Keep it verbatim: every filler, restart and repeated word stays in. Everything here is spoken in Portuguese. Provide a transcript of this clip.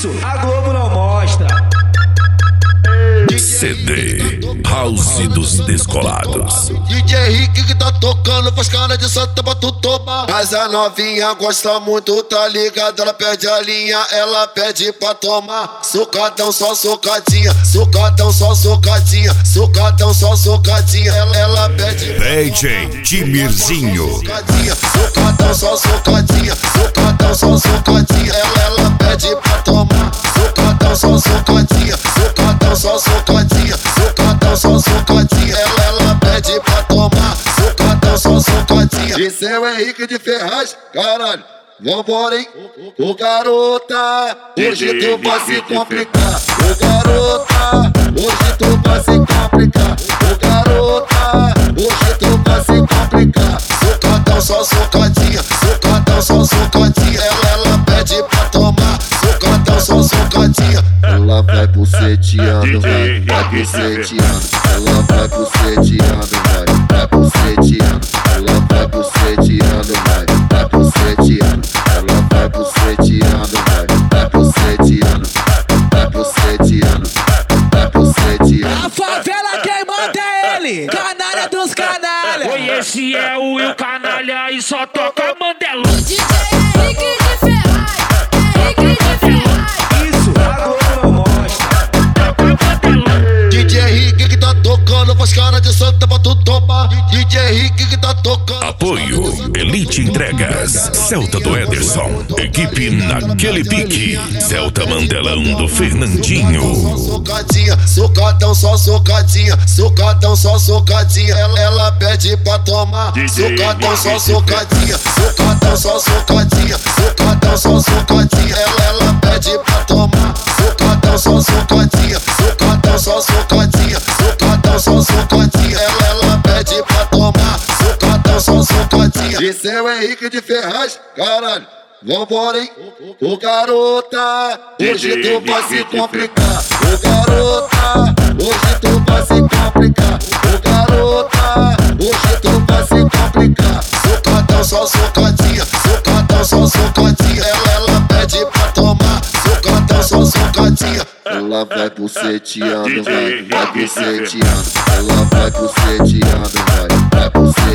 Isso a Globo não mostra. C D House dos Descolados. D J Rick que tá tocando, faz cara de santa pra tu tomar. Mas a novinha gosta muito, tá ligado? Ela perde a linha, ela pede pra tomar. Socadão, só socadinha, socadão, só socadinha, socadão, só socadinha. Ela, ela pede D J Timirzinho. Socadinha, socadão, só socadinha, socadão, só socadinha. Ela, ela pede pra tomar. Socadão, só socadinha, socadão, só socadinha, socadão, só socadinha. Ela, ela pede pra tomar. Socadão, só socadinha. Esse é o Henrique de Ferraz, caralho. Vambora, hein? Ô garota, hoje tu vai se complicar. Ô garota, hoje tu vai se complicar. Ô garota, hoje tu vai se complicar. Socadão, só socadinha, socadão, só socadinha. Ela, ela pede pra tomar. Socadão, só socadinha. Ela vai buceteando, vai, vai buceteando. Ela vai buceteando, vai, vai buceteando. Ela vai buceteando, vai, vai buceteando. Ela vai buceteando, vai, vai buceteando. Vai buceteando, vai buceteando. A favela quem manda é ele, canalha dos canalha. Oi, esse é o Will Canalha e só toca Mandela. D J Henrique de Ferraz, Henrique de Ferraz. Isso a Globo não mostra. D J Henrique que tá tocando, faz cara de santa pra tu tomar. D J Henrique que tá tocando. Apoio Elite Entregas, Celta do Ederson, equipe naquele pique, Celta Mandelão do Fernandinho. Socadinha, socadão, só socadinha, socadão, só socadinha. Ela, ela pede pra tomar. Socadão, só socadinha, socadão, só socadinha, socadão, só socadinha. Ela, ela pede pra tomar. Socadão, só socadinha, socadão, só socadinha, socadão, só socadinha. Ela, ela pede pra tomar. Socadão, só socadinha. Esse é o Henrique de Ferraz, caralho. Vambora, hein? Ô garota, hoje tu vai se complicar. Ô garota, hoje tu vai se complicar. Ô garota, hoje tu vai se complicar. Socadão, só socadinha, socadão, só socadinha. Ela, ela pede pra tomar. Socadão, só socadinha. Ela vai buceteando, vai, vai buceteando. Ela vai buceteando, vai, vai buceteando.